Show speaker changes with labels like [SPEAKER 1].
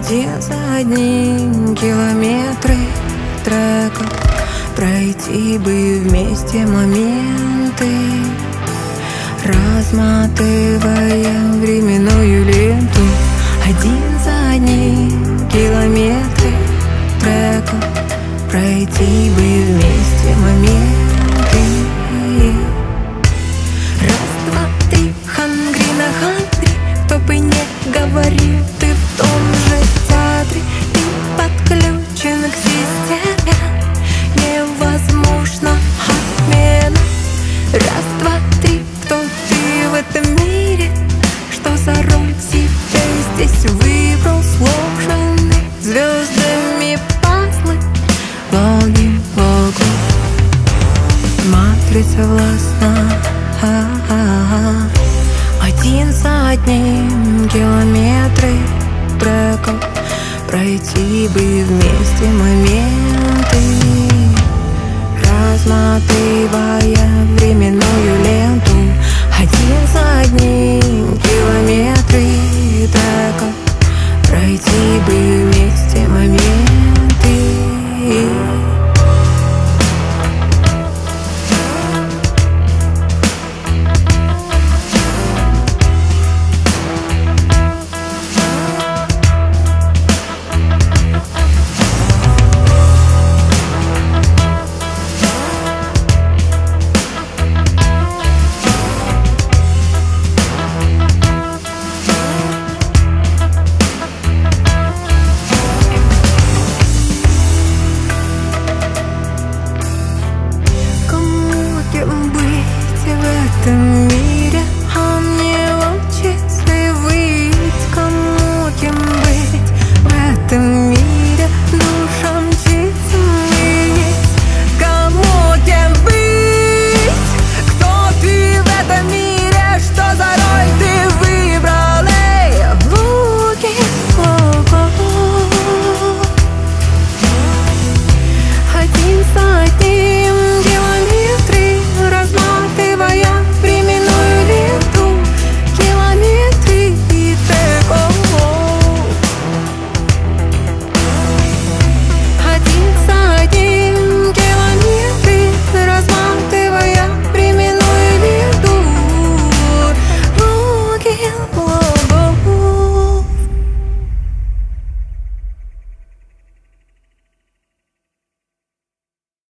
[SPEAKER 1] Один за одним километры треков, пройти бы вместе моменты, разматывая временную ленту. Один за одним километры треков, пройти бы вместе моменты. Раз, два, три, хангри на хангри, кто бы не говорил, ты в том же театре, ты подключен к системе, невозможно отмена. Раз, два, три, кто ты в этом мире, что за роль себе здесь выбрал, сложенный звездами пазлы, логин вокруг, матрица властна. Один за одним километры треков, пройти бы вместе моменты, разматывая временную ленту. Один за одним